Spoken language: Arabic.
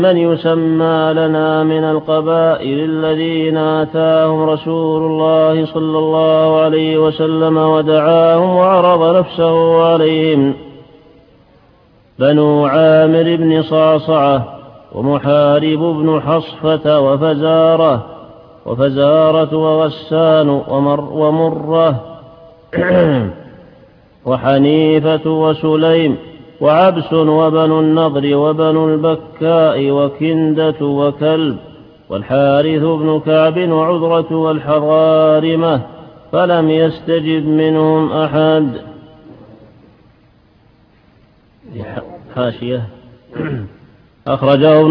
من يسمى لنا من القبائل الذين آتاهم رسول الله صلى الله عليه وسلم ودعاهم وعرض نفسه عليهم: بنو عامر بن صعصعة، ومحارب بن حصفة، وفزارة، وغسان، ومرة وحنيفة، وسليم، وعبس، وبنو النضر، وبنو البكاء، وكندة، وكلب، والحارث بن كعب، وعذرة، والحضارمة، فلم يستجب منهم أحد. حاشية. أخرجه